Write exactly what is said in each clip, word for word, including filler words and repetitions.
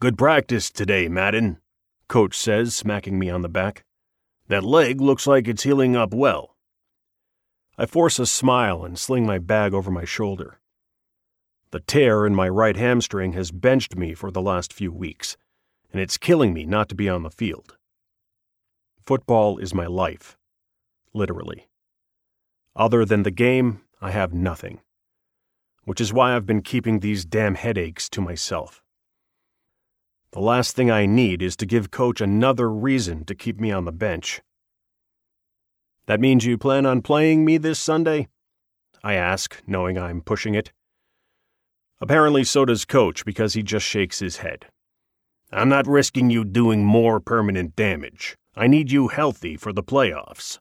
"Good practice today, Madden," Coach says, smacking me on the back. "That leg looks like it's healing up well." I force a smile and sling my bag over my shoulder. The tear in my right hamstring has benched me for the last few weeks, and it's killing me not to be on the field. Football is my life, literally. Other than the game, I have nothing, which is why I've been keeping these damn headaches to myself. The last thing I need is to give Coach another reason to keep me on the bench. "That means you plan on playing me this Sunday?" I ask, knowing I'm pushing it. Apparently so does Coach, because he just shakes his head. "I'm not risking you doing more permanent damage. I need you healthy for the playoffs."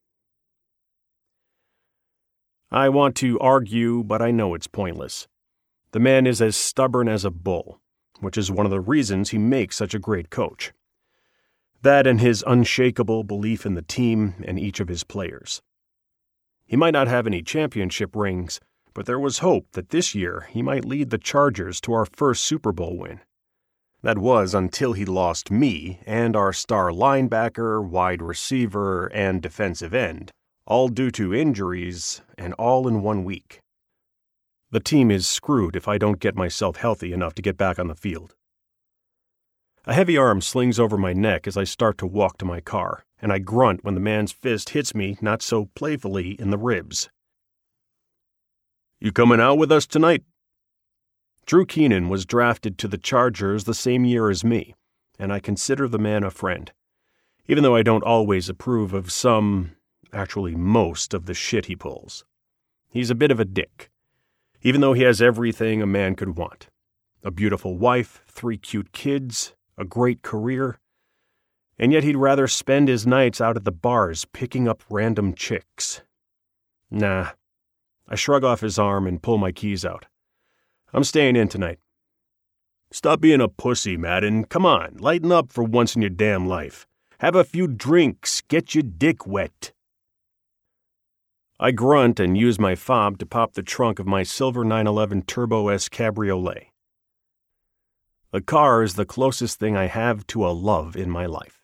I want to argue, but I know it's pointless. The man is as stubborn as a bull, which is one of the reasons he makes such a great coach. That and his unshakable belief in the team and each of his players. He might not have any championship rings, but there was hope that this year he might lead the Chargers to our first Super Bowl win. That was until he lost me and our star linebacker, wide receiver, and defensive end, all due to injuries, and all in one week. The team is screwed if I don't get myself healthy enough to get back on the field. A heavy arm slings over my neck as I start to walk to my car, and I grunt when the man's fist hits me not so playfully in the ribs. "You coming out with us tonight?" Drew Keenan was drafted to the Chargers the same year as me, and I consider the man a friend, even though I don't always approve of some, actually most, of the shit he pulls. He's a bit of a dick, even though he has everything a man could want. A beautiful wife, three cute kids, a great career, and yet he'd rather spend his nights out at the bars picking up random chicks. Nah. I shrug off his arm and pull my keys out. I'm staying in tonight. "Stop being a pussy, Madden. Come on, lighten up for once in your damn life. Have a few drinks, get your dick wet." I grunt and use my fob to pop the trunk of my silver nine eleven Turbo S Cabriolet. The car is the closest thing I have to a love in my life.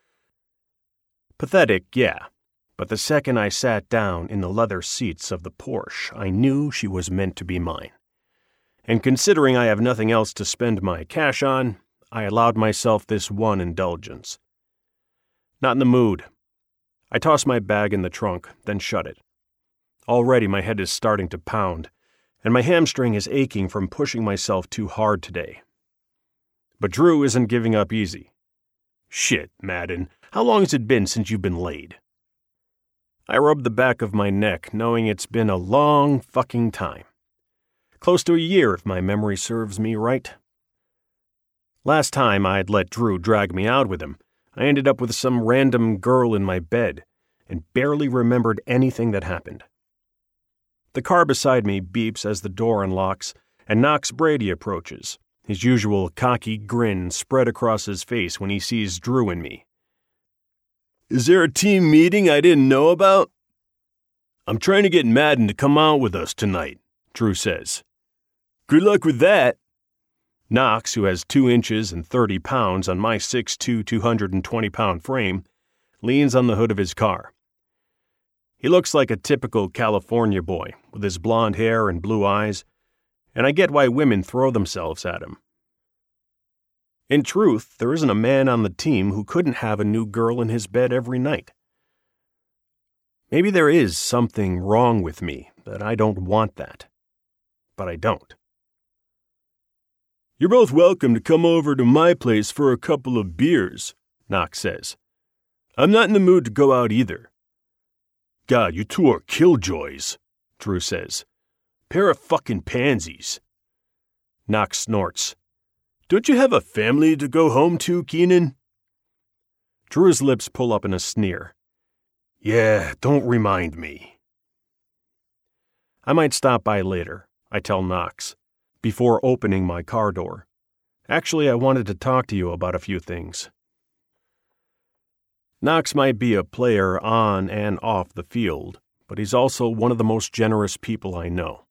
Pathetic, yeah, but the second I sat down in the leather seats of the Porsche, I knew she was meant to be mine. And considering I have nothing else to spend my cash on, I allowed myself this one indulgence. Not in the mood. I toss my bag in the trunk, then shut it. Already my head is starting to pound, and my hamstring is aching from pushing myself too hard today. But Drew isn't giving up easy. "Shit, Madden, how long has it been since you've been laid?" I rub the back of my neck, knowing it's been a long fucking time. Close to a year, if my memory serves me right. Last time I'd let Drew drag me out with him, I ended up with some random girl in my bed, and barely remembered anything that happened. The car beside me beeps as the door unlocks, and Knox Brady approaches, his usual cocky grin spread across his face when he sees Drew and me. "Is there a team meeting I didn't know about?" "I'm trying to get Madden to come out with us tonight," Drew says. "Good luck with that." Knox, who has two inches and thirty pounds on my six foot two, two hundred twenty pound frame, leans on the hood of his car. He looks like a typical California boy, with his blonde hair and blue eyes, and I get why women throw themselves at him. In truth, there isn't a man on the team who couldn't have a new girl in his bed every night. Maybe there is something wrong with me that I don't want that, but I don't. "You're both welcome to come over to my place for a couple of beers," Knox says. "I'm not in the mood to go out either." "God, you two are killjoys," Drew says. "Pair of fucking pansies." Knox snorts. "Don't you have a family to go home to, Keenan?" Drew's lips pull up in a sneer. "Yeah, don't remind me." I might stop by later, I tell Knox, before opening my car door. Actually, I wanted to talk to you about a few things. Knox might be a player on and off the field, but he's also one of the most generous people I know.